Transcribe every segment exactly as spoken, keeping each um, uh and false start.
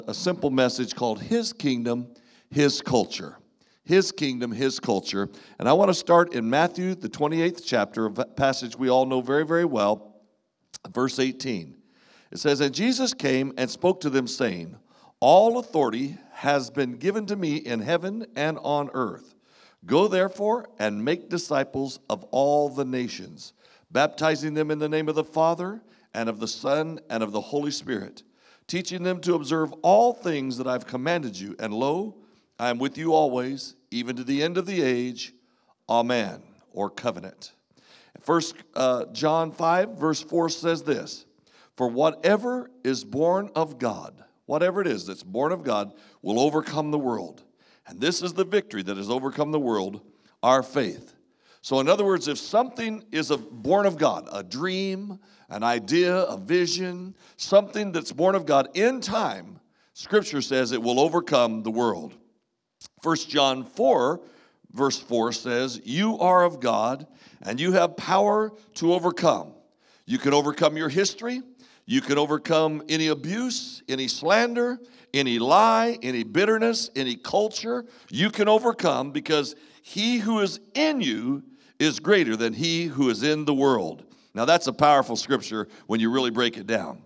A simple message called His Kingdom, His Culture. His Kingdom, His Culture. And I want to start in Matthew, the twenty-eighth chapter, a passage we all know very, very well, verse eighteen. It says, "And Jesus came and spoke to them, saying, All authority has been given to me in heaven and on earth. Go therefore and make disciples of all the nations, baptizing them in the name of the Father and of the Son and of the Holy Spirit, teaching them to observe all things that I've commanded you. And lo, I am with you always, even to the end of the age. Amen," or covenant. First uh, John five, verse four says this, "For whatever is born of God," whatever it is that's born of God, "will overcome the world. And this is the victory that has overcome the world, our faith." So in other words, if something is a born of God, a dream, an idea, a vision, something that's born of God in time, Scripture says it will overcome the world. First John four, verse four says, "You are of God, and you have power to overcome." You can overcome your history. You can overcome any abuse, any slander, any lie, any bitterness, any culture. You can overcome because he who is in you is greater than he who is in the world. Now that's a powerful scripture when you really break it down.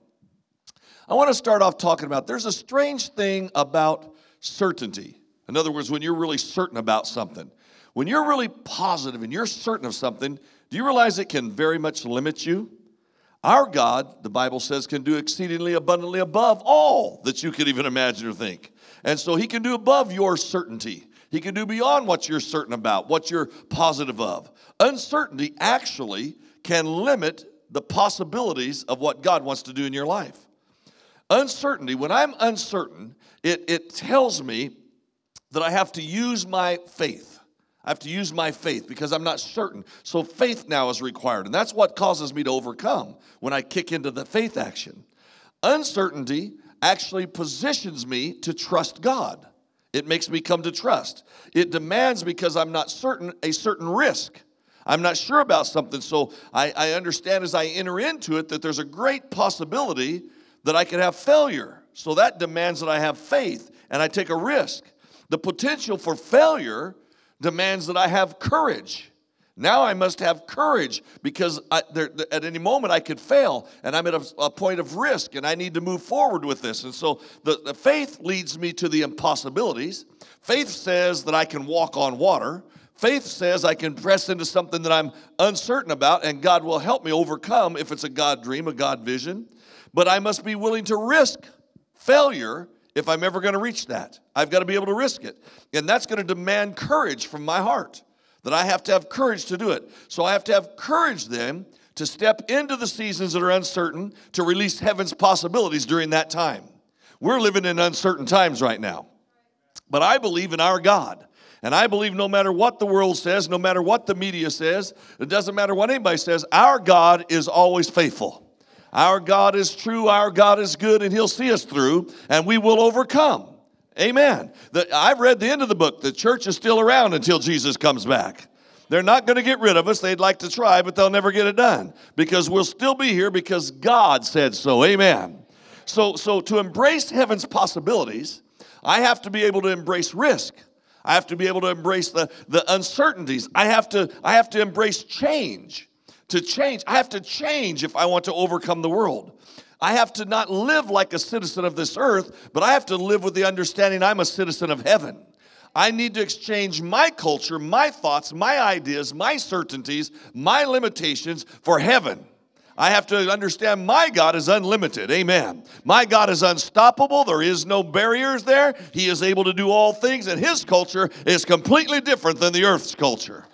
I want to start off talking about, there's a strange thing about certainty. In other words, when you're really certain about something. When you're really positive and you're certain of something, do you realize it can very much limit you? Our God, the Bible says, can do exceedingly abundantly above all that you could even imagine or think. And so he can do above your certainty. He can do beyond what you're certain about, what you're positive of. Uncertainty actually can limit the possibilities of what God wants to do in your life. Uncertainty, when I'm uncertain, it, it tells me that I have to use my faith. I have to use my faith because I'm not certain. So faith now is required. And that's what causes me to overcome when I kick into the faith action. Uncertainty actually positions me to trust God. It makes me come to trust. It demands, because I'm not certain, a certain risk. I'm not sure about something, so I, I understand as I enter into it that there's a great possibility that I could have failure. So that demands that I have faith and I take a risk. The potential for failure demands that I have courage. Now I must have courage because I, there, at any moment I could fail and I'm at a, a point of risk and I need to move forward with this. And so the, the faith leads me to the impossibilities. Faith says that I can walk on water. Faith says I can press into something that I'm uncertain about and God will help me overcome if it's a God dream, a God vision. But I must be willing to risk failure if I'm ever going to reach that. I've got to be able to risk it. And that's going to demand courage from my heart, that I have to have courage to do it. So I have to have courage then to step into the seasons that are uncertain, to release heaven's possibilities during that time. We're living in uncertain times right now. But I believe in our God. And I believe no matter what the world says, no matter what the media says, it doesn't matter what anybody says, our God is always faithful. Our God is true, our God is good, and He'll see us through, and we will overcome. Amen. The, I've read the end of the book. The church is still around until Jesus comes back. They're not going to get rid of us. They'd like to try, but they'll never get it done because we'll still be here because God said so. Amen. So, so to embrace heaven's possibilities, I have to be able to embrace risk. I have to be able to embrace the, the uncertainties. I have to, I have to embrace change. To change, I have to change if I want to overcome the world. I have to not live like a citizen of this earth, but I have to live with the understanding I'm a citizen of heaven. I need to exchange my culture, my thoughts, my ideas, my certainties, my limitations for heaven. I have to understand my God is unlimited. Amen. My God is unstoppable. There is no barriers there. He is able to do all things, and His culture is completely different than the earth's culture.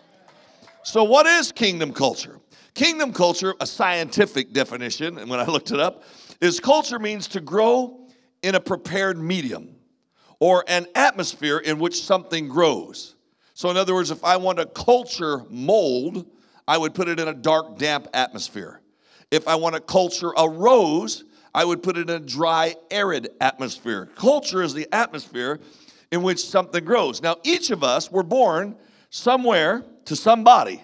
So what is kingdom culture? Kingdom culture, a scientific definition, and when I looked it up, is culture means to grow in a prepared medium or an atmosphere in which something grows. So in other words, if I want to culture mold, I would put it in a dark, damp atmosphere. If I want to culture a rose, I would put it in a dry, arid atmosphere. Culture is the atmosphere in which something grows. Now, each of us were born somewhere to somebody.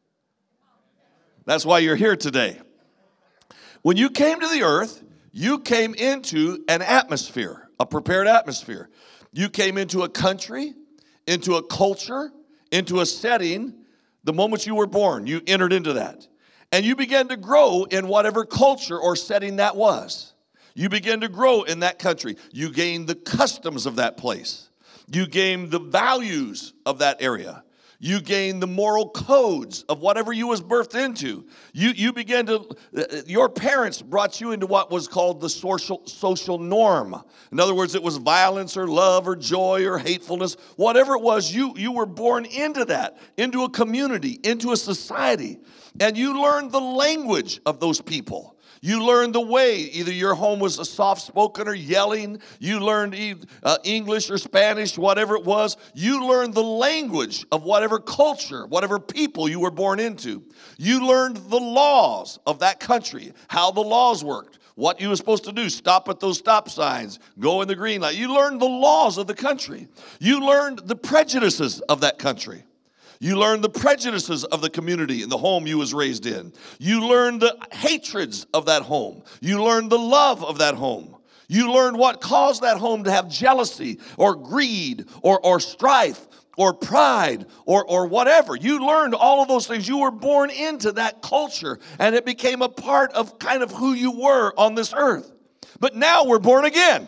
That's why you're here today. When you came to the earth, you came into an atmosphere. a prepared atmosphere. You came into a country, into a culture, into a setting. The moment you were born, you entered into that. And you began to grow in whatever culture or setting that was. You began to grow in that country. You gained the customs of that place. You gained the values of that area. You gained the moral codes of whatever you was birthed into. You, you began to, your parents brought you into what was called the social, social norm. In other words, it was violence or love or joy or hatefulness. Whatever it was, you, you were born into that, into a community, into a society. And you learned the language of those people. You learned the way, either your home was a soft-spoken or yelling. You learned uh, English or Spanish, whatever it was. You learned the language of whatever culture, whatever people you were born into. You learned the laws of that country, how the laws worked, what you were supposed to do, stop at those stop signs, go in the green light. You learned the laws of the country. You learned the prejudices of that country. You learned the prejudices of the community and the home you was raised in. You learned the hatreds of that home. You learned the love of that home. You learned what caused that home to have jealousy or greed or, or strife or pride or, or whatever. You learned all of those things. You were born into that culture, and it became a part of kind of who you were on this earth. But now we're born again.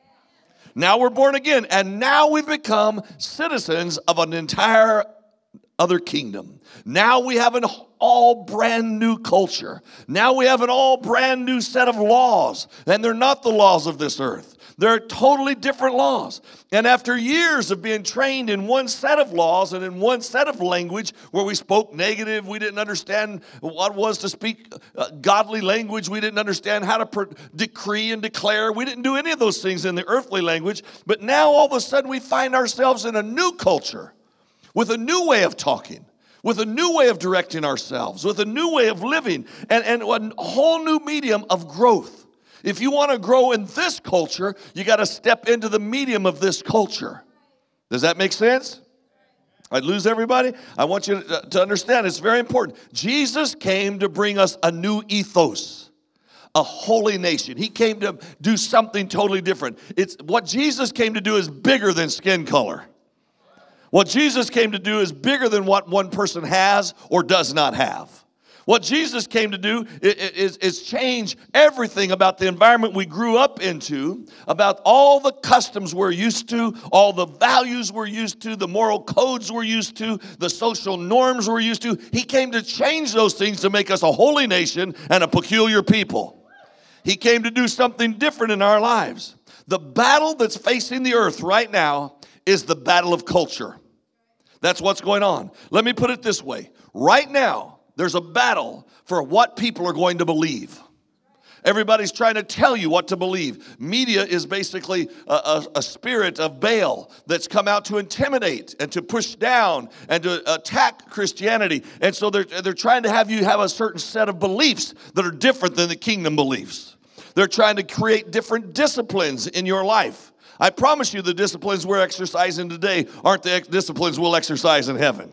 Now we're born again, and now we've become citizens of an entire other kingdom. Now we have an all brand new culture. Now we have an all brand new set of laws, and they're not the laws of this earth. They're totally different laws. And after years of being trained in one set of laws and in one set of language where we spoke negative, we didn't understand what it was to speak uh, godly language, we didn't understand how to pre- decree and declare, we didn't do any of those things in the earthly language, but now all of a sudden we find ourselves in a new culture, with a new way of talking, with a new way of directing ourselves, with a new way of living, and, and a whole new medium of growth. If you want to grow in this culture, you got to step into the medium of this culture. Does that make sense? I'd lose everybody? I want you to, to understand, it's very important. Jesus came to bring us a new ethos, a holy nation. He came to do something totally different. It's what Jesus came to do is bigger than skin color. What Jesus came to do is bigger than what one person has or does not have. What Jesus came to do is, is change everything about the environment we grew up into, about all the customs we're used to, all the values we're used to, the moral codes we're used to, the social norms we're used to. He came to change those things to make us a holy nation and a peculiar people. He came to do something different in our lives. The battle that's facing the earth right now is the battle of culture. That's what's going on. Let me put it this way. Right now, there's a battle for what people are going to believe. Everybody's trying to tell you what to believe. Media is basically a, a, a spirit of Baal that's come out to intimidate and to push down and to attack Christianity. And so they're, they're trying to have you have a certain set of beliefs that are different than the kingdom beliefs. They're trying to create different disciplines in your life. I promise you the disciplines we're exercising today aren't the ex- disciplines we'll exercise in heaven.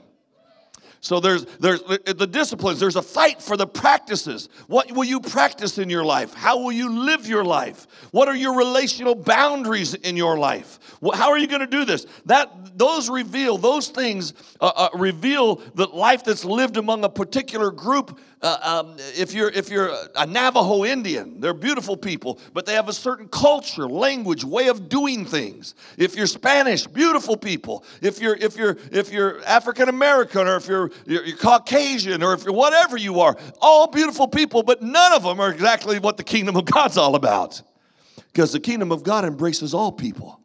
So there's there's the disciplines. There's a fight for the practices. What will you practice in your life? How will you live your life? What are your relational boundaries in your life? How are you going to do this? That those reveal those things uh, uh, reveal the life that's lived among a particular group. Uh, um, if you're if you're a Navajo Indian, they're beautiful people, but they have a certain culture, language, way of doing things. If you're Spanish, beautiful people. If you're if you're if you're African American, or if you're, you're you're Caucasian, or if you're whatever you are, all beautiful people, but none of them are exactly what the kingdom of God's all about. Because the kingdom of God embraces all people,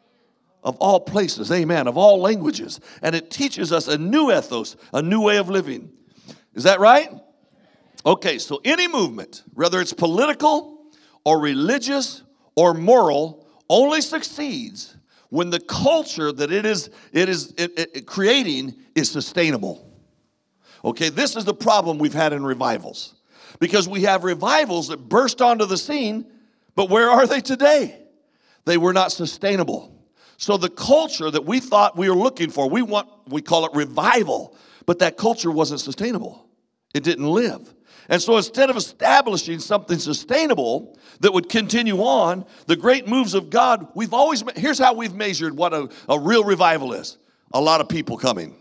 of all places, amen, of all languages, and it teaches us a new ethos, a new way of living. Is that right? Okay, so any movement, whether it's political or religious or moral, only succeeds when the culture that it is it is it, it, creating is sustainable. Okay, this is the problem we've had in revivals. Because we have revivals that burst onto the scene, but where are they today? They were not sustainable. So the culture that we thought we were looking for, we want we call it revival, but that culture wasn't sustainable. It didn't live. And so instead of establishing something sustainable that would continue on, the great moves of God, we've always, here's how we've measured what a, a real revival is. A lot of people coming.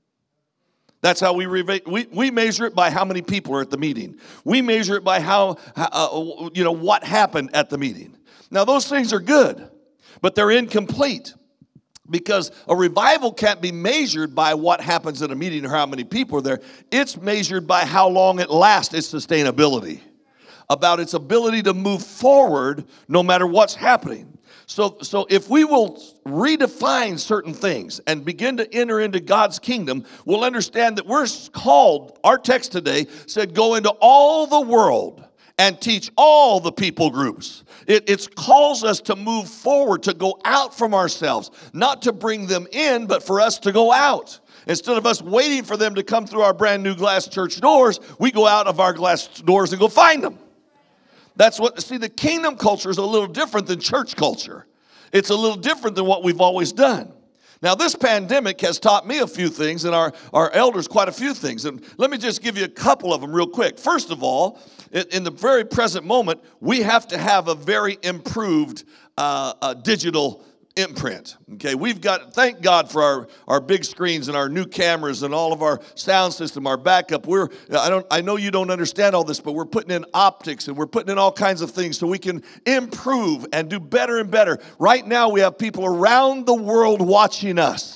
That's how we, we we measure it by how many people are at the meeting. We measure it by how, uh, you know, what happened at the meeting. Now, those things are good, but they're incomplete because a revival can't be measured by what happens at a meeting or how many people are there. It's measured by how long it lasts, its sustainability, about its ability to move forward no matter what's happening. So, so if we will redefine certain things and begin to enter into God's kingdom, we'll understand that we're called, our text today said, go into all the world and teach all the people groups. It, it calls us to move forward, to go out from ourselves, not to bring them in, but for us to go out. Instead of us waiting for them to come through our brand new glass church doors, we go out of our glass doors and go find them. That's what, see, the kingdom culture is a little different than church culture. It's a little different than what we've always done. Now, this pandemic has taught me a few things and our, our elders quite a few things. And let me just give you a couple of them real quick. First of all, in, in the very present moment, we have to have a very improved uh, uh, digital imprint. Okay, we've got, thank God for our, our big screens and our new cameras and all of our sound system, our backup. We're, I don't, I know you don't understand all this, but we're putting in optics and we're putting in all kinds of things so we can improve and do better and better. Right now, we have people around the world watching us.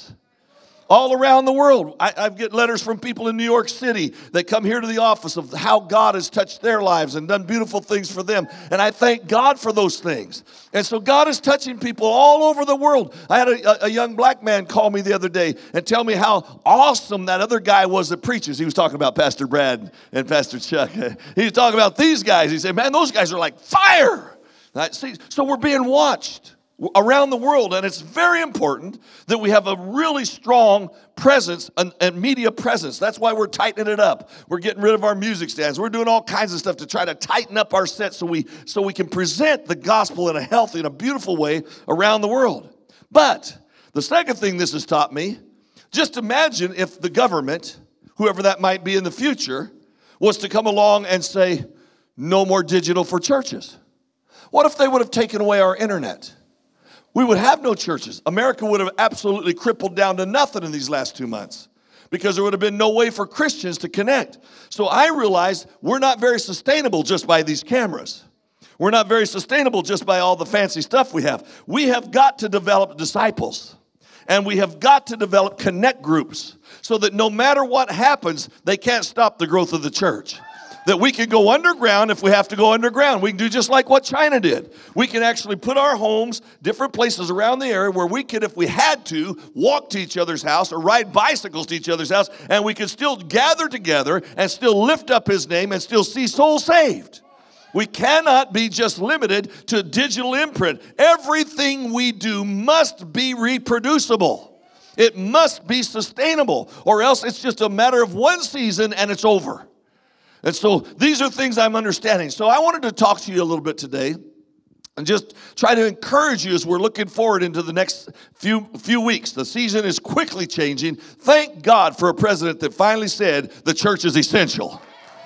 All around the world. I, I get letters from people in New York City that come here to the office of how God has touched their lives and done beautiful things for them. And I thank God for those things. And so God is touching people all over the world. I had a, a young black man call me the other day and tell me how awesome that other guy was that preaches. He was talking about Pastor Brad and Pastor Chuck. He was talking about these guys. He said, man, those guys are like fire. I see. So we're being watched around the world, and it's very important that we have a really strong presence and, and media presence. That's why we're tightening it up. We're getting rid of our music stands. We're doing all kinds of stuff to try to tighten up our set so we so we can present the gospel in a healthy and a beautiful way around the world. But the second thing this has taught me, just imagine if the government, whoever that might be in the future, was to come along and say, no more digital for churches. What if they would have taken away our internet? We would have no churches. America would have absolutely crippled down to nothing in these last two months because there would have been no way for Christians to connect. So I realized we're not very sustainable just by these cameras. We're not very sustainable just by all the fancy stuff we have. We have got to develop disciples, and we have got to develop connect groups so that no matter what happens, they can't stop the growth of the church. That we can go underground if we have to go underground. We can do just like what China did. We can actually put our homes, different places around the area where we could, if we had to, walk to each other's house or ride bicycles to each other's house, and we could still gather together and still lift up His name and still see souls saved. We cannot be just limited to digital imprint. Everything we do must be reproducible. It must be sustainable, or else it's just a matter of one season and it's over. And so these are things I'm understanding. So I wanted to talk to you a little bit today and just try to encourage you as we're looking forward into the next few few weeks. The season is quickly changing. Thank God for a president that finally said the church is essential.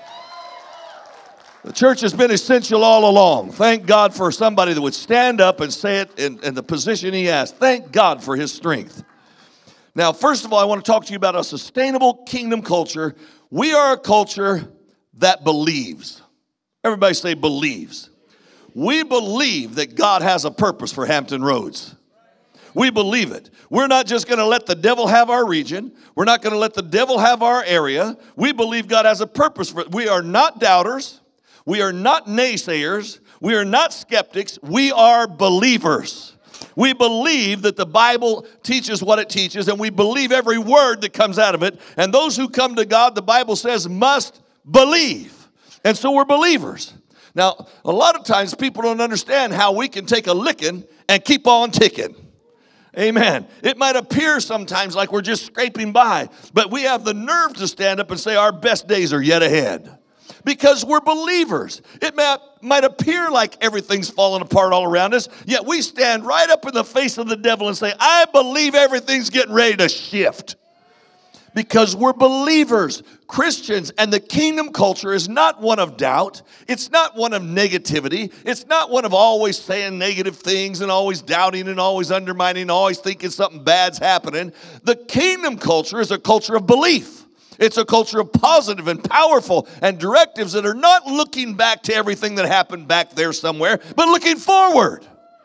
The church has been essential all along. Thank God for somebody that would stand up and say it in, in the position he has. Thank God for his strength. Now, first of all, I want to talk to you about a sustainable kingdom culture. We are a culture that believes. Everybody say believes. We believe that God has a purpose for Hampton Roads. We believe it. We're not just going to let the devil have our region. We're not going to let the devil have our area. We believe God has a purpose for it. We are not doubters. We are not naysayers. We are not skeptics. We are believers. We believe that the Bible teaches what it teaches, and we believe every word that comes out of it. And those who come to God, the Bible says, must believe. And so we're believers. Now, a lot of times people don't understand how we can take a licking and keep on ticking. Amen. It might appear sometimes like we're just scraping by, but we have the nerve to stand up and say our best days are yet ahead. Because we're believers. It may, might appear like everything's falling apart all around us, yet we stand right up in the face of the devil and say, I believe everything's getting ready to shift. Because we're believers, Christians, and the kingdom culture is not one of doubt. It's not one of negativity. It's not one of always saying negative things and always doubting and always undermining and always thinking something bad's happening. The kingdom culture is a culture of belief. It's a culture of positive and powerful and directives that are not looking back to everything that happened back there somewhere, but looking forward.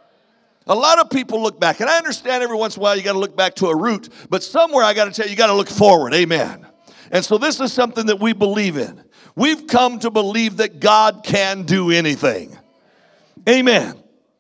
A lot of people look back, and I understand every once in a while you got to look back to a root, but somewhere I got to tell you, you got to look forward. Amen. And so this is something that we believe in. We've come to believe that God can do anything. Amen.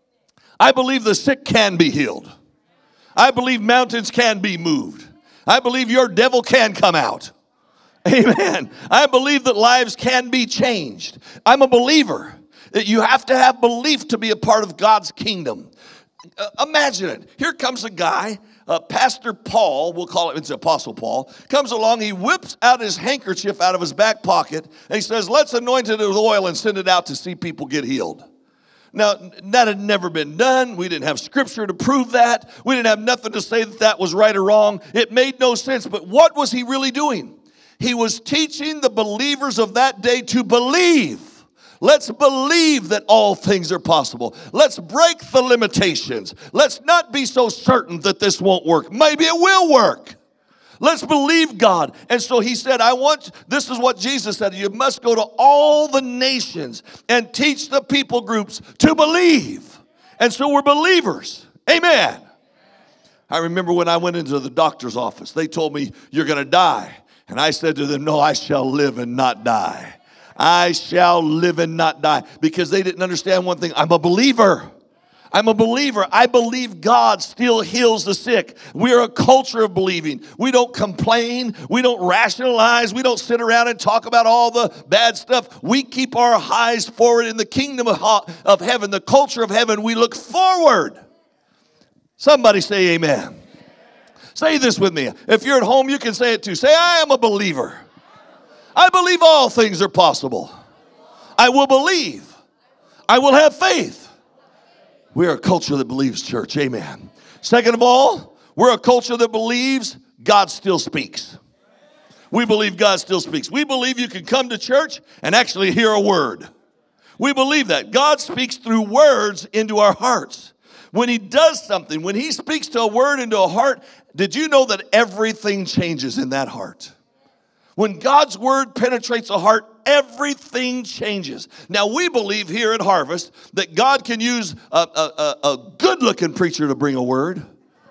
I believe the sick can be healed. I believe mountains can be moved. I believe your devil can come out. Amen. I believe that lives can be changed. I'm a believer that you have to have belief to be a part of God's kingdom. Uh, imagine it. Here comes a guy, uh, Pastor Paul, we'll call it, it's Apostle Paul, comes along, he whips out his handkerchief out of his back pocket, and he says, let's anoint it with oil and send it out to see people get healed. Now, that had never been done. We didn't have scripture to prove that. We didn't have nothing to say that that was right or wrong. It made no sense. But what was he really doing? He was teaching the believers of that day to believe. Let's believe that all things are possible. Let's break the limitations. Let's not be so certain that this won't work. Maybe it will work. Let's believe God. And so he said, I want, this is what Jesus said, you must go to all the nations and teach the people groups to believe. And so we're believers. Amen. I remember when I went into the doctor's office, they told me, you're going to die. And I said to them, no, I shall live and not die. I shall live and not die. Because they didn't understand one thing. I'm a believer. I'm a believer. I believe God still heals the sick. We're a culture of believing. We don't complain. We don't rationalize. We don't sit around and talk about all the bad stuff. We keep our eyes forward in the kingdom of heaven, the culture of heaven. We look forward. Somebody say amen. Say this with me. If you're at home, you can say it too. Say, I am a believer. I believe all things are possible. I will believe. I will have faith. We're a culture that believes, church. Amen. Second of all, we're a culture that believes God still speaks. We believe God still speaks. We believe you can come to church and actually hear a word. We believe that. God speaks through words into our hearts. When he does something, when he speaks to a word into a heart, did you know that everything changes in that heart? When God's word penetrates a heart, everything changes. Now, we believe here at Harvest that God can use a, a, a good-looking preacher to bring a word,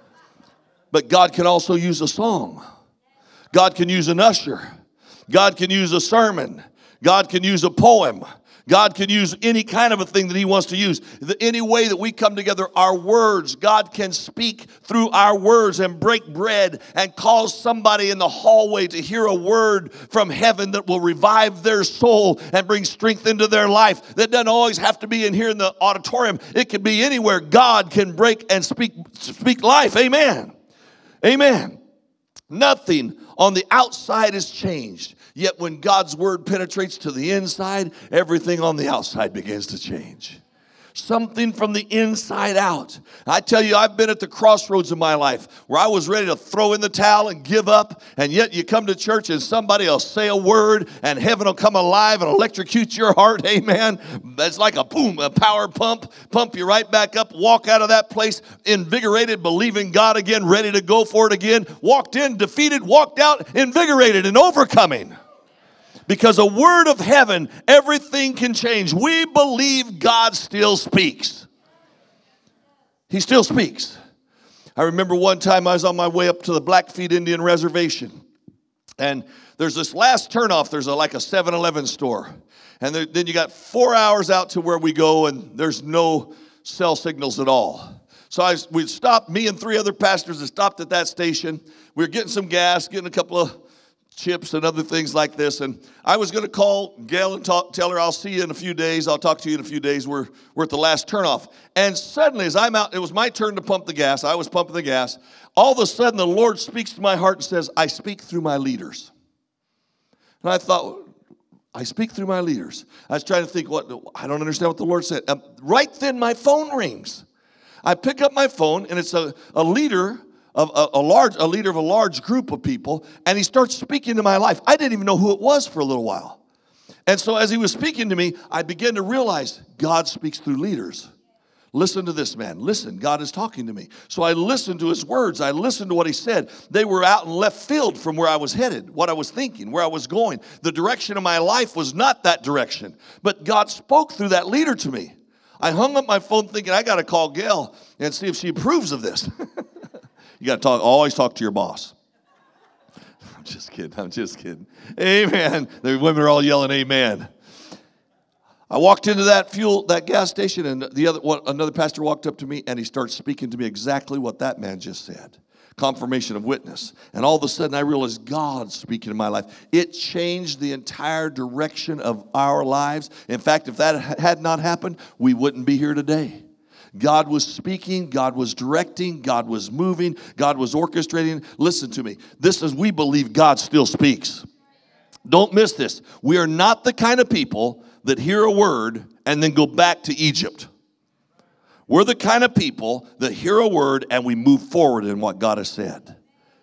but God can also use a song. God can use an usher. God can use a sermon. God can use a poem. God can use any kind of a thing that he wants to use. The, any way that we come together, our words, God can speak through our words and break bread and cause somebody in the hallway to hear a word from heaven that will revive their soul and bring strength into their life. That doesn't always have to be in here in the auditorium. It can be anywhere. God can break and speak, speak life. Amen. Amen. Nothing on the outside has changed. Yet when God's word penetrates to the inside, everything on the outside begins to change. Something from the inside out. I tell you, I've been at the crossroads of my life where I was ready to throw in the towel and give up, and yet you come to church and somebody will say a word and heaven will come alive and electrocute your heart. Amen. It's like a boom, a power pump, pump you right back up, walk out of that place invigorated, believing God again, ready to go for it again. Walked in, defeated, walked out, invigorated and overcoming. Because a word of heaven, everything can change. We believe God still speaks. He still speaks. I remember one time I was on my way up to the Blackfeet Indian Reservation. And there's this last turnoff. There's a, like a seven eleven store. And there, then you got four hours out to where we go, and there's no cell signals at all. So I, we stopped, me and three other pastors had stopped at that station. We were getting some gas, getting a couple of chips and other things like this. And I was going to call Gail and talk, tell her, I'll see you in a few days. I'll talk to you in a few days. We're, we're at the last turnoff. And suddenly, as I'm out, it was my turn to pump the gas. I was pumping the gas. All of a sudden, the Lord speaks to my heart and says, I speak through my leaders. And I thought, I speak through my leaders. I was trying to think, what I don't understand what the Lord said. Um, right then, my phone rings. I pick up my phone, and it's a, a leader of a, a large, a leader of a large group of people, and he starts speaking to my life. I didn't even know who it was for a little while. And so as he was speaking to me, I began to realize God speaks through leaders. Listen to this, man. Listen, God is talking to me. So I listened to his words. I listened to what he said. They were out in left field from where I was headed, what I was thinking, where I was going. The direction of my life was not that direction. But God spoke through that leader to me. I hung up my phone thinking, I got to call Gail and see if she approves of this. You got to talk, always talk to your boss. I'm just kidding. I'm just kidding. Amen. The women are all yelling amen. I walked into that fuel, that gas station, and the other one, another pastor walked up to me, and he starts speaking to me exactly what that man just said. Confirmation of witness. And all of a sudden, I realized God's speaking in my life. It changed the entire direction of our lives. In fact, if that had not happened, we wouldn't be here today. God was speaking, God was directing, God was moving, God was orchestrating. Listen to me. This is, we believe God still speaks. Don't miss this. We are not the kind of people that hear a word and then go back to Egypt. We're the kind of people that hear a word and we move forward in what God has said.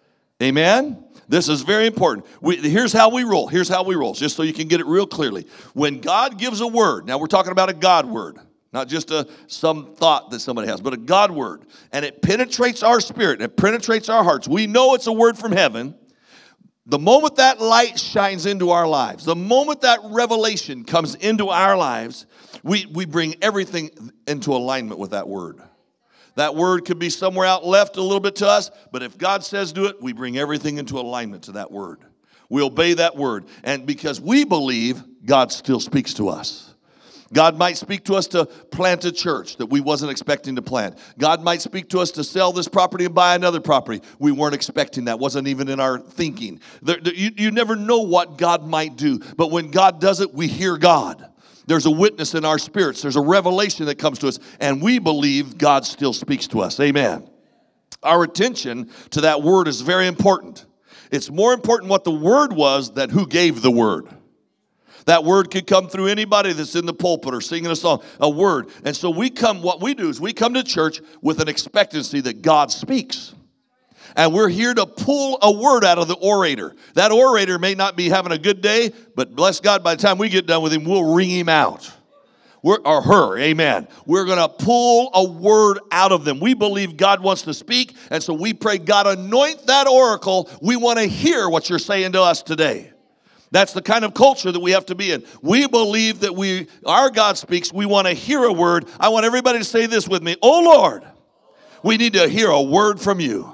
Amen? This is very important. We, here's how we roll. Here's how we roll, just so you can get it real clearly. When God gives a word, now we're talking about a God word, not just a some thought that somebody has, but a God word, and it penetrates our spirit, it penetrates our hearts. We know it's a word from heaven. The moment that light shines into our lives, the moment that revelation comes into our lives, we, we bring everything into alignment with that word. That word could be somewhere out left a little bit to us, but if God says do it, we bring everything into alignment to that word. We obey that word. And because we believe, God still speaks to us. God might speak to us to plant a church that we wasn't expecting to plant. God might speak to us to sell this property and buy another property. We weren't expecting that. Wasn't even in our thinking. There, there, you, you never know what God might do. But when God does it, we hear God. There's a witness in our spirits. There's a revelation that comes to us. And we believe God still speaks to us. Amen. Our attention to that word is very important. It's more important what the word was than who gave the word. That word could come through anybody that's in the pulpit or singing a song, a word. And so we come, what we do is we come to church with an expectancy that God speaks. And we're here to pull a word out of the orator. That orator may not be having a good day, but bless God, by the time we get done with him, we'll wring him out. We're, or her, amen. We're going to pull a word out of them. We believe God wants to speak, and so we pray, God, anoint that oracle. We want to hear what you're saying to us today. That's the kind of culture that we have to be in. We believe that we, our God speaks. We want to hear a word. I want everybody to say this with me. Oh, Lord, we need to hear a word from you.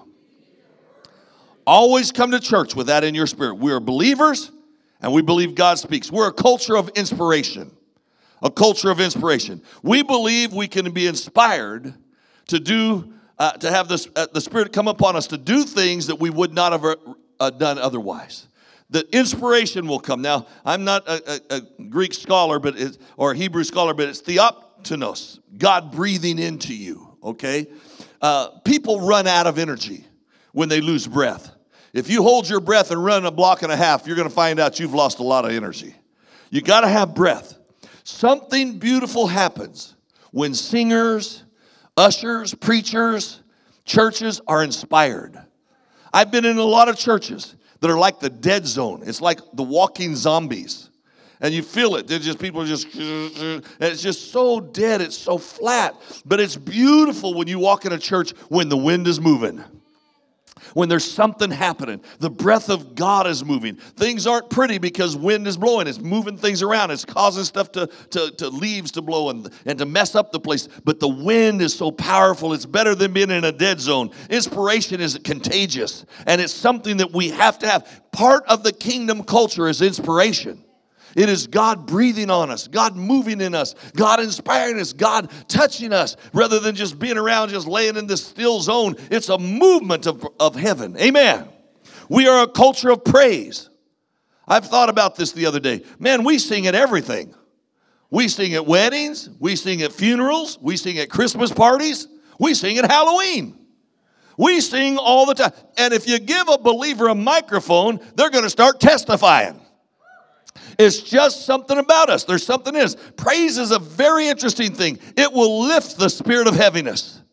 Always come to church with that in your spirit. We are believers, and we believe God speaks. We're a culture of inspiration. A culture of inspiration. We believe we can be inspired to do, uh, to have this, uh, the Spirit come upon us to do things that we would not have uh, done otherwise. The inspiration will come. Now, I'm not a, a, a Greek scholar, but it's, or a Hebrew scholar, but it's theopneustos, God breathing into you, okay? Uh, people run out of energy when they lose breath. If you hold your breath and run a block and a half, you're going to find out you've lost a lot of energy. You got to have breath. Something beautiful happens when singers, ushers, preachers, churches are inspired. I've been in a lot of churches that are like the dead zone. It's like the walking zombies. And you feel it. They're just, people are just, and it's just so dead. It's so flat. But it's beautiful when you walk in a church when the wind is moving. When there's something happening. The breath of God is moving. Things aren't pretty because wind is blowing. It's moving things around. It's causing stuff to, to, to leaves to blow and, and to mess up the place. But the wind is so powerful. It's better than being in a dead zone. Inspiration is contagious. And it's something that we have to have. Part of the kingdom culture is inspiration. It is God breathing on us, God moving in us, God inspiring us, God touching us, rather than just being around, just laying in this still zone. It's a movement of, of heaven. Amen. We are a culture of praise. I've thought about this the other day. Man, we sing at everything. We sing at weddings. We sing at funerals. We sing at Christmas parties. We sing at Halloween. We sing all the time. And if you give a believer a microphone, they're going to start testifying. It's just something about us. There's something in us. Praise is a very interesting thing. It will lift the spirit of heaviness.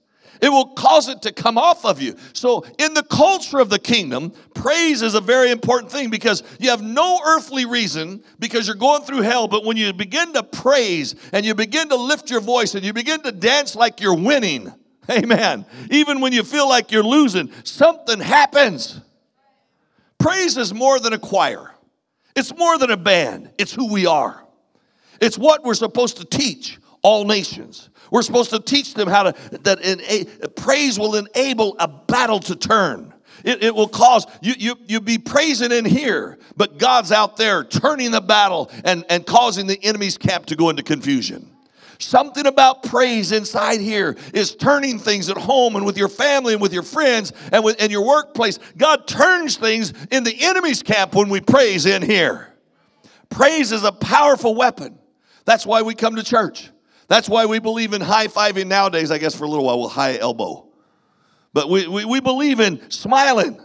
It will cause it to come off of you. So in the culture of the kingdom, praise is a very important thing because you have no earthly reason because you're going through hell. But when you begin to praise and you begin to lift your voice and you begin to dance like you're winning, amen, even when you feel like you're losing, something happens. Praise is more than a choir. It's more than a band. It's who we are. It's what we're supposed to teach all nations. We're supposed to teach them how to, that in, a, praise will enable a battle to turn. It, it will cause, you, you, you be praising in here, but God's out there turning the battle and, and causing the enemy's camp to go into confusion. Something about praise inside here is turning things at home and with your family and with your friends and with and your workplace. God turns things in the enemy's camp when we praise in here. Praise is a powerful weapon. That's why we come to church. That's why we believe in high-fiving nowadays, I guess for a little while, with high elbow. But we, we, we believe in smiling.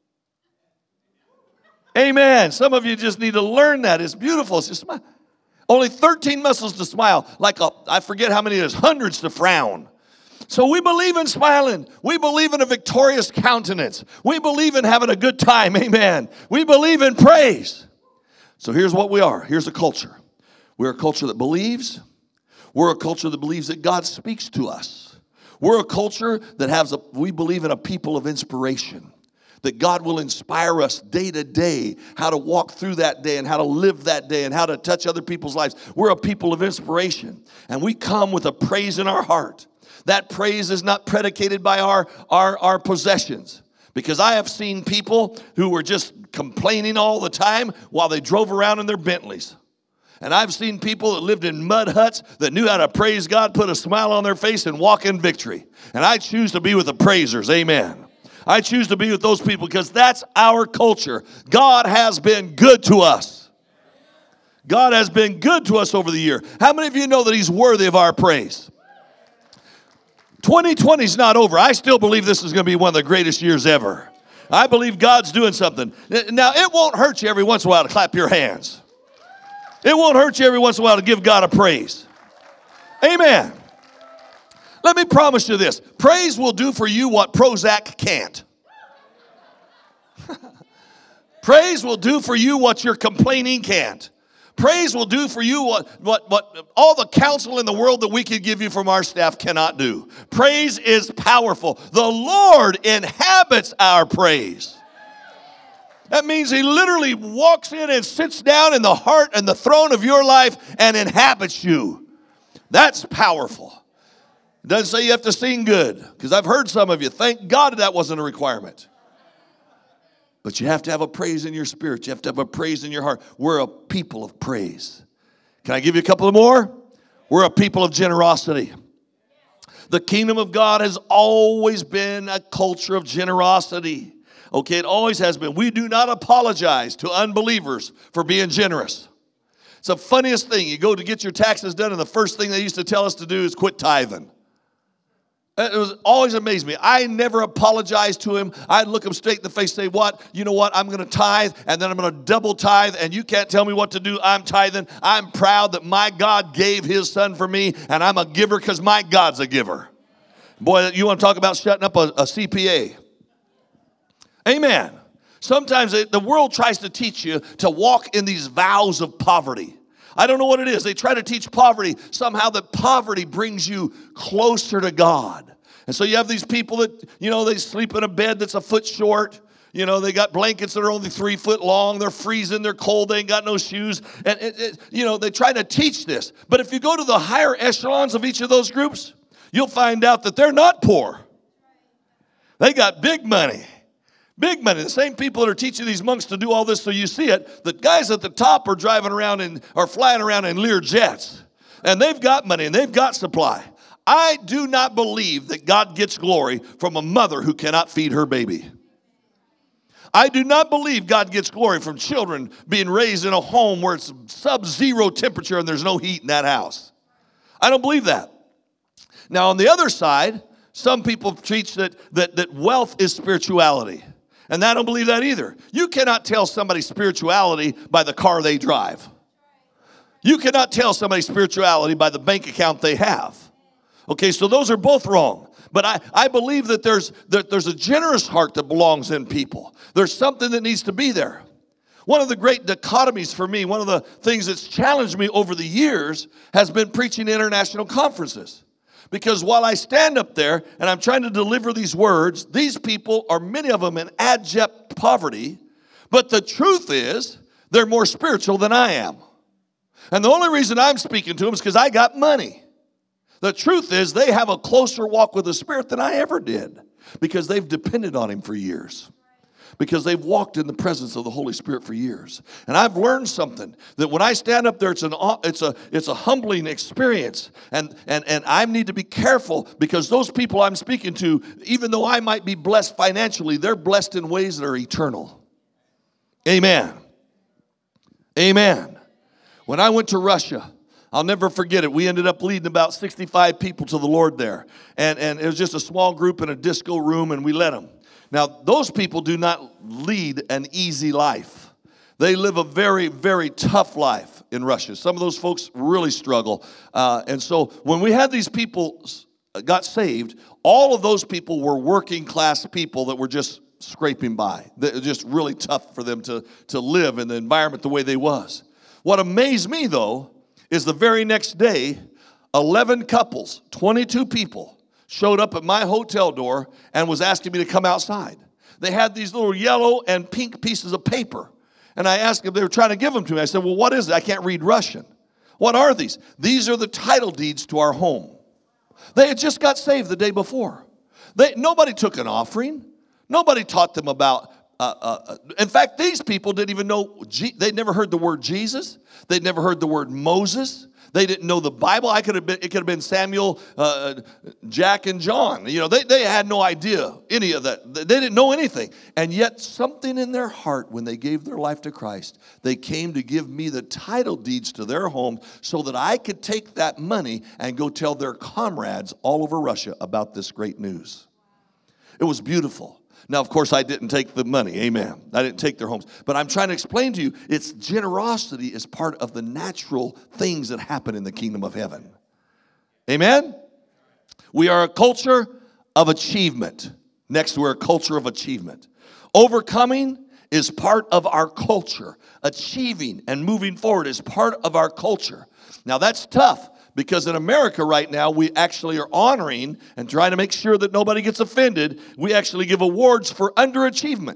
Amen. Some of you just need to learn that. It's beautiful. It's just smile. Only thirteen muscles to smile. Like a, I forget how many it is, hundreds to frown. So we believe in smiling. We believe in a victorious countenance. We believe in having a good time. Amen. We believe in praise. So here's what we are. Here's a culture. We're a culture that believes. We're a culture that believes that God speaks to us. We're a culture that has a, we believe in a people of inspiration. That God will inspire us day to day, how to walk through that day and how to live that day and how to touch other people's lives. We're a people of inspiration. And we come with a praise in our heart. That praise is not predicated by our, our, our possessions. Because I have seen people who were just complaining all the time while they drove around in their Bentleys. And I've seen people that lived in mud huts that knew how to praise God, put a smile on their face, and walk in victory. And I choose to be with the praisers. Amen. I choose to be with those people because that's our culture. God has been good to us. God has been good to us over the year. How many of you know that He's worthy of our praise? twenty twenty is not over. I still believe this is going to be one of the greatest years ever. I believe God's doing something. Now, it won't hurt you every once in a while to clap your hands. It won't hurt you every once in a while to give God a praise. Amen. Let me promise you this. Praise will do for you what Prozac can't. Praise will do for you what your complaining can't. Praise will do for you what, what, what all the counsel in the world that we could give you from our staff cannot do. Praise is powerful. The Lord inhabits our praise. That means He literally walks in and sits down in the heart and the throne of your life and inhabits you. That's powerful. It doesn't say you have to sing good, because I've heard some of you. Thank God that wasn't a requirement. But you have to have a praise in your spirit. You have to have a praise in your heart. We're a people of praise. Can I give you a couple of more? We're a people of generosity. The kingdom of God has always been a culture of generosity. Okay, it always has been. We do not apologize to unbelievers for being generous. It's the funniest thing. You go to get your taxes done, and the first thing they used to tell us to do is quit tithing. It was always amazed me. I never apologized to him. I'd look him straight in the face and say, what? You know what? I'm going to tithe, and then I'm going to double tithe, and you can't tell me what to do. I'm tithing. I'm proud that my God gave His Son for me, and I'm a giver because my God's a giver. Boy, you want to talk about shutting up a, a C P A. Amen. Sometimes it, the world tries to teach you to walk in these vows of poverty. I don't know what it is. They try to teach poverty, somehow that poverty brings you closer to God. And so you have these people that, you know, they sleep in a bed that's a foot short. You know, they got blankets that are only three foot long. They're freezing. They're cold. They ain't got no shoes. And, it, it, you know, they try to teach this. But if you go to the higher echelons of each of those groups, you'll find out that they're not poor. They got big money. Big money. The same people that are teaching these monks to do all this so you see it, the guys at the top are driving around and are flying around in Lear jets. And they've got money and they've got supply. I do not believe that God gets glory from a mother who cannot feed her baby. I do not believe God gets glory from children being raised in a home where it's sub-zero temperature and there's no heat in that house. I don't believe that. Now, on the other side, some people teach that, that, that wealth is spirituality. And I don't believe that either. You cannot tell somebody's spirituality by the car they drive. You cannot tell somebody's spirituality by the bank account they have. Okay, so those are both wrong. But I, I believe that there's, that there's a generous heart that belongs in people. There's something that needs to be there. One of the great dichotomies for me, one of the things that's challenged me over the years has been preaching international conferences. Because while I stand up there and I'm trying to deliver these words, these people are, many of them, in abject poverty. But the truth is, they're more spiritual than I am. And the only reason I'm speaking to them is because I got money. The truth is, they have a closer walk with the Spirit than I ever did. Because they've depended on Him for years. Because they've walked in the presence of the Holy Spirit for years. And I've learned something, that when I stand up there, it's an it's a it's a humbling experience. And and and I need to be careful, because those people I'm speaking to, even though I might be blessed financially, they're blessed in ways that are eternal. Amen. Amen. When I went to Russia, I'll never forget it. We ended up leading about sixty-five people to the Lord there. And and it was just a small group in a disco room, and we led them. Now, those people do not lead an easy life. They live a very, very tough life in Russia. Some of those folks really struggle. Uh, and so when we had these people got saved, all of those people were working class people that were just scraping by. It was just really tough for them to, to live in the environment the way they was. What amazed me, though, is the very next day, eleven couples, twenty-two people, showed up at my hotel door and was asking me to come outside. They had these little yellow and pink pieces of paper. And I asked them, they were trying to give them to me. I said, well, what is it? I can't read Russian. What are these? These are the title deeds to our home. They had just got saved the day before. They, nobody took an offering. Nobody taught them about, uh, uh, in fact, these people didn't even know, G- they'd never heard the word Jesus. They'd never heard the word Moses. They didn't know the Bible. I could have been, it could have been Samuel, uh, Jack, and John. You know, they, they had no idea any of that. They didn't know anything. And yet something in their heart, when they gave their life to Christ, they came to give me the title deeds to their home so that I could take that money and go tell their comrades all over Russia about this great news. It was beautiful. Now, of course, I didn't take the money. Amen. I didn't take their homes. But I'm trying to explain to you, it's generosity is part of the natural things that happen in the kingdom of heaven. Amen? We are a culture of achievement. Next, we're a culture of achievement. Overcoming is part of our culture. Achieving and moving forward is part of our culture. Now, that's tough. Because in America right now, we actually are honoring and trying to make sure that nobody gets offended. We actually give awards for underachievement.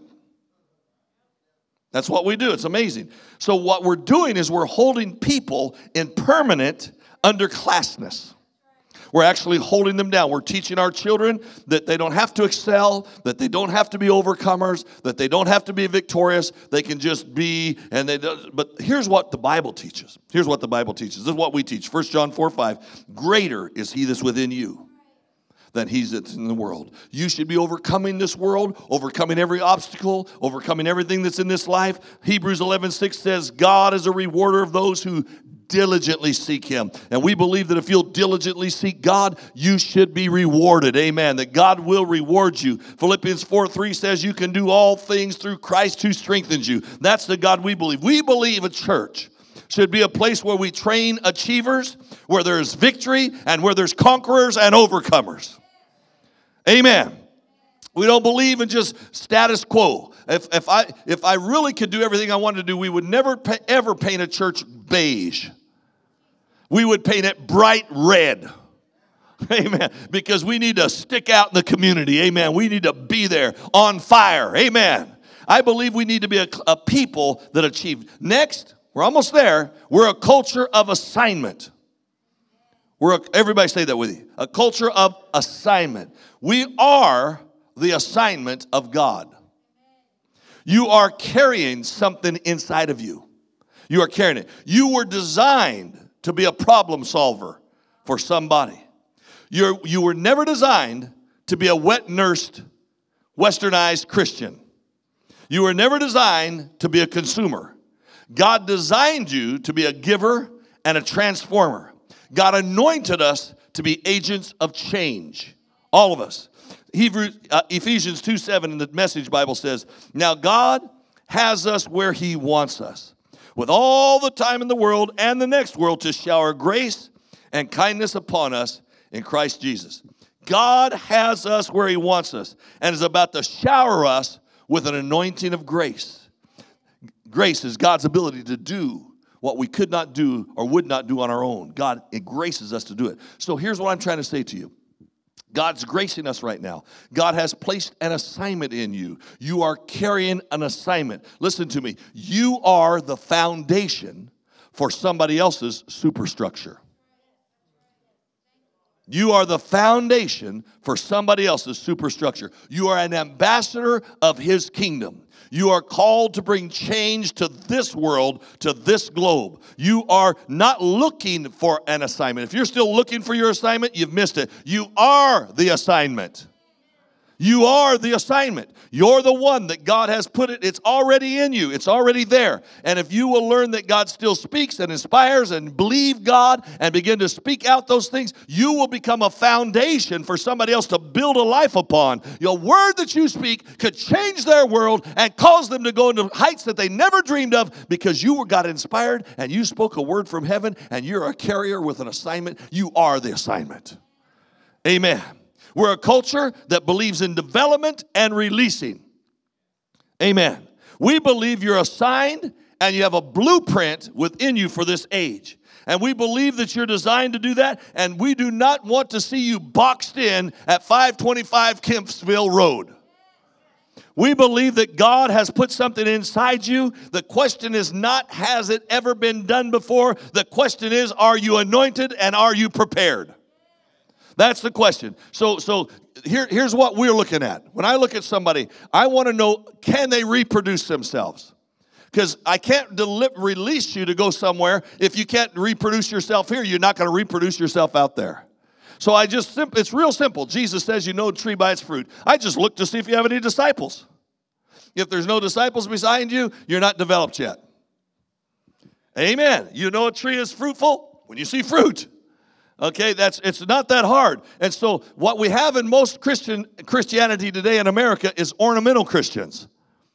That's what we do. It's amazing. So what we're doing is we're holding people in permanent underclassness. We're actually holding them down. We're teaching our children that they don't have to excel, that they don't have to be overcomers, that they don't have to be victorious. They can just be, and they don't. But here's what the Bible teaches. Here's what the Bible teaches. This is what we teach. First John four five. Greater is he that's within you than he that's in the world. You should be overcoming this world, overcoming every obstacle, overcoming everything that's in this life. Hebrews eleven six says, God is a rewarder of those who diligently seek him. And we believe that if you'll diligently seek God, you should be rewarded. Amen. That God will reward you. Philippians four three says you can do all things through Christ who strengthens you. That's the God we believe. We believe a church should be a place where we train achievers, where there's victory, and where there's conquerors and overcomers. Amen. We don't believe in just status quo. If, if I if I really could do everything I wanted to do, we would never pay, ever paint a church beige. We would paint it bright red. Amen. Because we need to stick out in the community. Amen. We need to be there on fire. Amen. I believe we need to be a, a people that achieve. Next, we're almost there. We're a culture of assignment. We're a, everybody say that with you. A culture of assignment. We are the assignment of God. You are carrying something inside of you. You are carrying it. You were designed to be a problem solver for somebody. You're, you were never designed to be a wet-nursed, westernized Christian. You were never designed to be a consumer. God designed you to be a giver and a transformer. God anointed us to be agents of change. All of us. Hebrews, uh, Ephesians two seven in the Message Bible says, now God has us where he wants us, with all the time in the world and the next world to shower grace and kindness upon us in Christ Jesus. God has us where he wants us and is about to shower us with an anointing of grace. Grace is God's ability to do what we could not do or would not do on our own. God graces us to do it. So here's what I'm trying to say to you. God's gracing us right now. God has placed an assignment in you. You are carrying an assignment. Listen to me. You are the foundation for somebody else's superstructure. You are the foundation for somebody else's superstructure. You are an ambassador of his kingdom. You are called to bring change to this world, to this globe. You are not looking for an assignment. If you're still looking for your assignment, you've missed it. You are the assignment. You are the assignment. You're the one that God has put it. It's already in you. It's already there. And if you will learn that God still speaks and inspires and believe God and begin to speak out those things, you will become a foundation for somebody else to build a life upon. Your word that you speak could change their world and cause them to go into heights that they never dreamed of because you were got inspired and you spoke a word from heaven and you're a carrier with an assignment. You are the assignment. Amen. We're a culture that believes in development and releasing. Amen. We believe you're assigned and you have a blueprint within you for this age. And we believe that you're designed to do that, and we do not want to see you boxed in at five twenty-five Kempsville Road. We believe that God has put something inside you. The question is not, has it ever been done before? The question is, are you anointed and are you prepared? That's the question. So so here, here's what we're looking at. When I look at somebody, I want to know, can they reproduce themselves? Because I can't deli- release you to go somewhere. If you can't reproduce yourself here, you're not going to reproduce yourself out there. So I just, sim- it's real simple. Jesus says you know a tree by its fruit. I just look to see if you have any disciples. If there's no disciples beside you, you're not developed yet. Amen. You know a tree is fruitful when you see fruit. Okay, that's it's not that hard. And so what we have in most Christian Christianity today in America is ornamental Christians.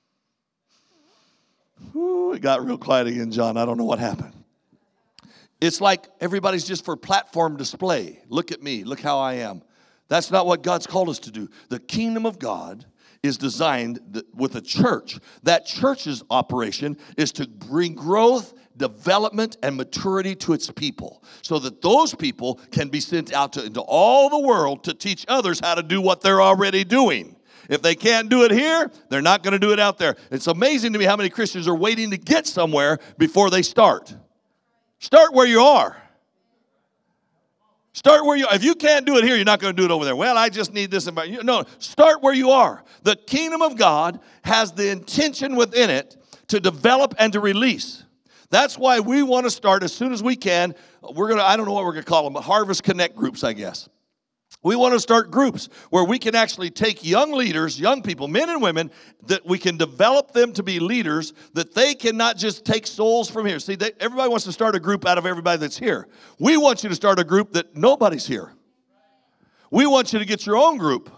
Ooh, it got real quiet again, John. I don't know what happened. It's like everybody's just for platform display. Look at me. Look how I am. That's not what God's called us to do. The kingdom of God is designed with a church. That church's operation is to bring growth, development, and maturity to its people so that those people can be sent out to, into all the world to teach others how to do what they're already doing. If they can't do it here, they're not going to do it out there. It's amazing to me how many Christians are waiting to get somewhere before they start. Start where you are. Start where you are. If you can't do it here, you're not going to do it over there. Well, I just need this. No, start where you are. The kingdom of God has the intention within it to develop and to release. That's why we want to start as soon as we can. We're going to, I don't know what we're going to call them, but Harvest Connect groups, I guess. We want to start groups where we can actually take young leaders, young people, men and women, that we can develop them to be leaders, that they cannot just take souls from here. See, they, everybody wants to start a group out of everybody that's here. We want you to start a group that nobody's here. We want you to get your own group.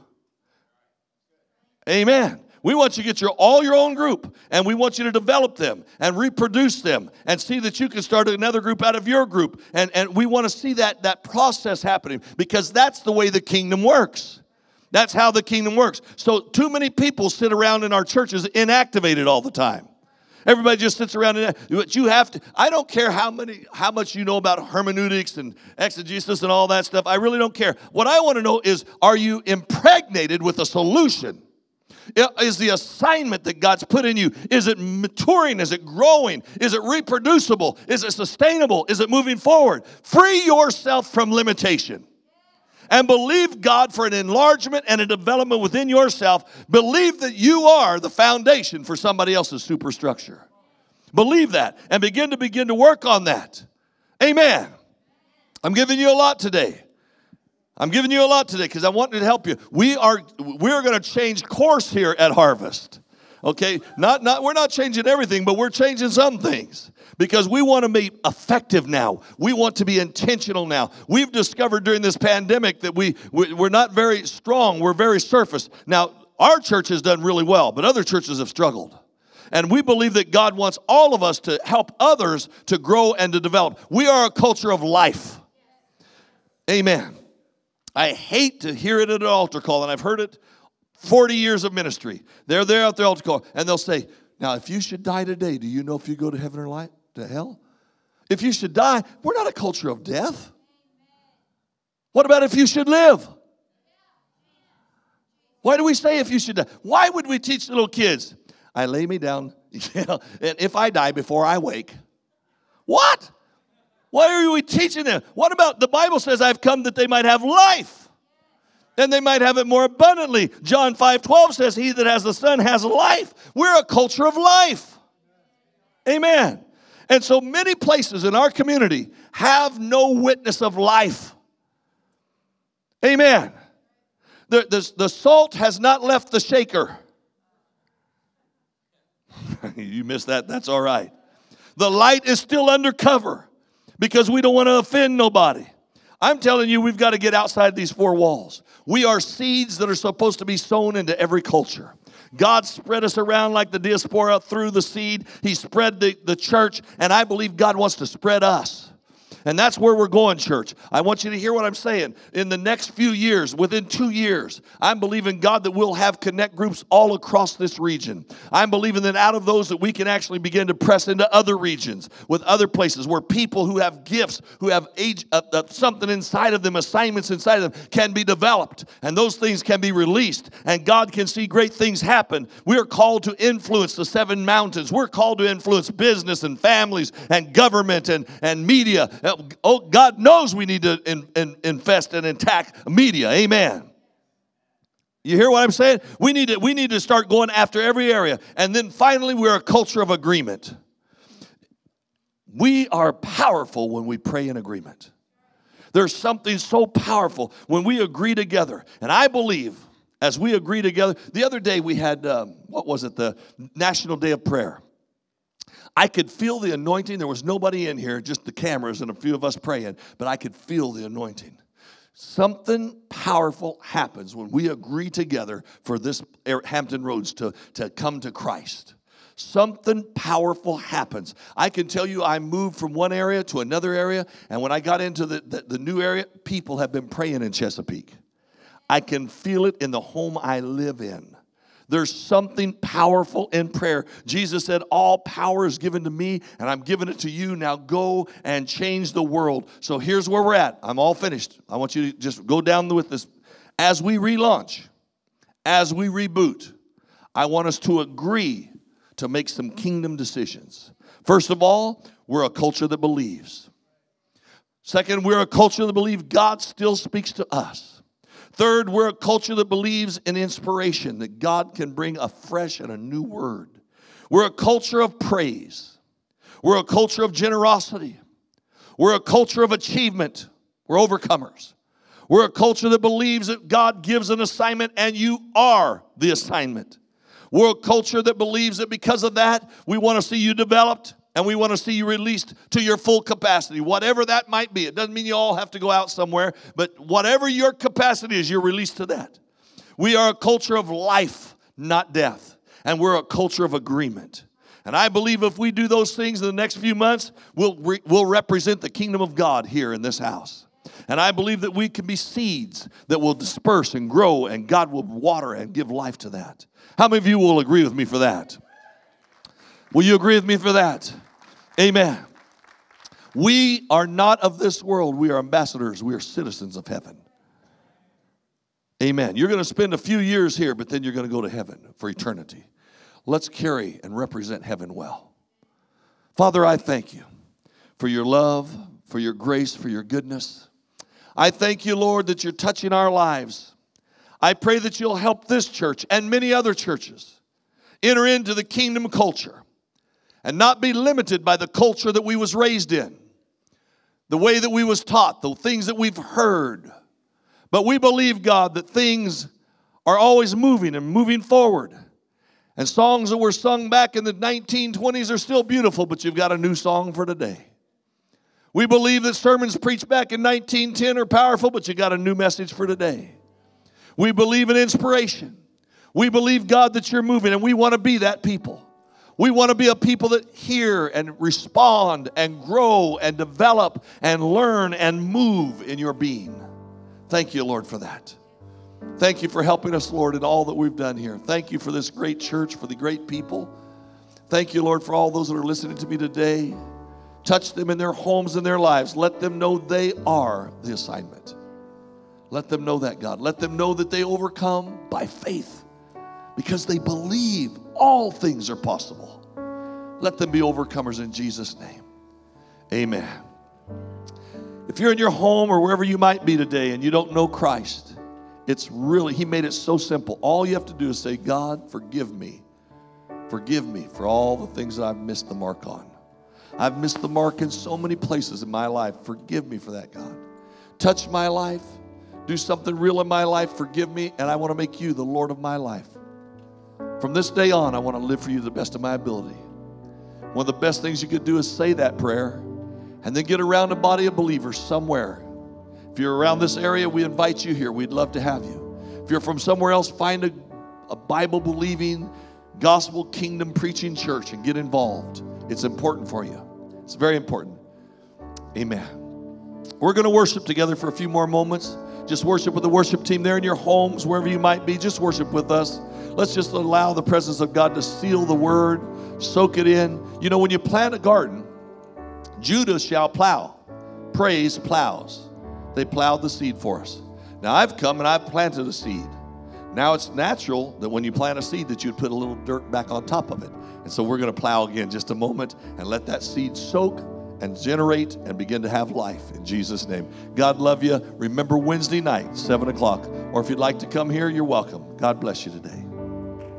Amen. We want you to get your all your own group, and we want you to develop them and reproduce them and see that you can start another group out of your group. And, and we want to see that, that process happening because that's the way the kingdom works. That's how the kingdom works. So too many people sit around in our churches inactivated all the time. Everybody just sits around and but you have to. I don't care how many, how much you know about hermeneutics and exegesis and all that stuff. I really don't care. What I want to know is, are you impregnated with a solution? Is the assignment that God's put in you, is it maturing? Is it growing? Is it reproducible? Is it sustainable? Is it moving forward? Free yourself from limitation and believe God for an enlargement and a development within yourself. Believe that you are the foundation for somebody else's superstructure. Believe that and begin to begin to work on that. Amen. I'm giving you a lot today. I'm giving you a lot today because I want to help you. We are we're going to change course here at Harvest. Okay? Not not we're not changing everything, but we're changing some things because we want to be effective now. We want to be intentional now. We've discovered during this pandemic that we we're not very strong. We're very surface. Now, our church has done really well, but other churches have struggled. And we believe that God wants all of us to help others to grow and to develop. We are a culture of life. Amen. I hate to hear it at an altar call, and I've heard it forty years of ministry. They're there at the altar call, and they'll say, now, if you should die today, do you know if you go to heaven or light, to hell? If you should die, we're not a culture of death. What about if you should live? Why do we say if you should die? Why would we teach little kids? I lay me down, you know, and if I die before I wake. What? Why are we teaching them? What about, the Bible says, I've come that they might have life, and they might have it more abundantly. John five twelve says, he that has the Son has life. We're a culture of life. Amen. And so many places in our community have no witness of life. Amen. The, the, the salt has not left the shaker. You missed that, that's all right. The light is still undercover because we don't want to offend nobody. I'm telling you, we've got to get outside these four walls. We are seeds that are supposed to be sown into every culture. God spread us around like the diaspora through the seed. He spread the, the church, and I believe God wants to spread us. And that's where we're going, church. I want you to hear what I'm saying. In the next few years, within two years, I'm believing, God, that we'll have connect groups all across this region. I'm believing that out of those that we can actually begin to press into other regions with other places where people who have gifts, who have age, uh, uh, something inside of them, assignments inside of them, can be developed. And those things can be released. And God can see great things happen. We are called to influence the seven mountains. We're called to influence business and families and government and, and media. Oh, God knows we need to in, in, invest and attack media. Amen. You hear what I'm saying? We need to, we need to start going after every area. And then finally, we're a culture of agreement. We are powerful when we pray in agreement. There's something so powerful when we agree together. And I believe as we agree together, the other day we had, um, what was it, the National Day of Prayer. I could feel the anointing. There was nobody in here, just the cameras and a few of us praying, but I could feel the anointing. Something powerful happens when we agree together for this Hampton Roads to, to come to Christ. Something powerful happens. I can tell you I moved from one area to another area, and when I got into the, the, the new area, people have been praying in Chesapeake. I can feel it in the home I live in. There's something powerful in prayer. Jesus said, all power is given to me, and I'm giving it to you. Now go and change the world. So here's where we're at. I'm all finished. I want you to just go down with this. As we relaunch, as we reboot, I want us to agree to make some kingdom decisions. First of all, we're a culture that believes. Second, we're a culture that believes God still speaks to us. Third, we're a culture that believes in inspiration, that God can bring a fresh and a new word. We're a culture of praise. We're a culture of generosity. We're a culture of achievement. We're overcomers. We're a culture that believes that God gives an assignment and you are the assignment. We're a culture that believes that because of that, we want to see you developed. And we want to see you released to your full capacity, whatever that might be. It doesn't mean you all have to go out somewhere, but whatever your capacity is, you're released to that. We are a culture of life, not death. And we're a culture of agreement. And I believe if we do those things in the next few months, we'll, re- we'll represent the kingdom of God here in this house. And I believe that we can be seeds that will disperse and grow, and God will water and give life to that. How many of you will agree with me for that? Will you agree with me for that? Amen. We are not of this world. We are ambassadors. We are citizens of heaven. Amen. You're going to spend a few years here, but then you're going to go to heaven for eternity. Let's carry and represent heaven well. Father, I thank you for your love, for your grace, for your goodness. I thank you, Lord, that you're touching our lives. I pray that you'll help this church and many other churches enter into the kingdom culture and not be limited by the culture that we was raised in, the way that we was taught, the things that we've heard. But we believe, God, that things are always moving and moving forward. And songs that were sung back in the nineteen twenties are still beautiful, but you've got a new song for today. We believe that sermons preached back in nineteen ten are powerful, but you got a new message for today. We believe in inspiration. We believe, God, that you're moving, and we want to be that people. We want to be a people that hear and respond and grow and develop and learn and move in your being. Thank you, Lord, for that. Thank you for helping us, Lord, in all that we've done here. Thank you for this great church, for the great people. Thank you, Lord, for all those that are listening to me today. Touch them in their homes and their lives. Let them know they are the assignment. Let them know that, God. Let them know that they overcome by faith because they believe all things are possible. Let them be overcomers in Jesus' name. Amen. If you're in your home or wherever you might be today and you don't know Christ, it's really, He made it so simple. All you have to do is say, God, forgive me. Forgive me for all the things that I've missed the mark on. I've missed the mark in so many places in my life. Forgive me for that, God. Touch my life. Do something real in my life. Forgive me, and I want to make you the Lord of my life. From this day on, I want to live for you to the best of my ability. One of the best things you could do is say that prayer and then get around a body of believers somewhere. If you're around this area, we invite you here. We'd love to have you. If you're from somewhere else, find a, a Bible-believing, gospel kingdom preaching church and get involved. It's important for you. It's very important. Amen. We're going to worship together for a few more moments. Just worship with the worship team there in your homes, wherever you might be. Just worship with us. Let's just allow the presence of God to seal the word, soak it in. You know, when you plant a garden, Judah shall plow. Praise plows. They plowed the seed for us. Now I've come and I've planted a seed. Now it's natural that when you plant a seed that you'd put a little dirt back on top of it. And so we're going to plow again just a moment and let that seed soak and generate and begin to have life in Jesus' name. God love you. Remember Wednesday night, seven o'clock. Or if you'd like to come here, you're welcome. God bless you today.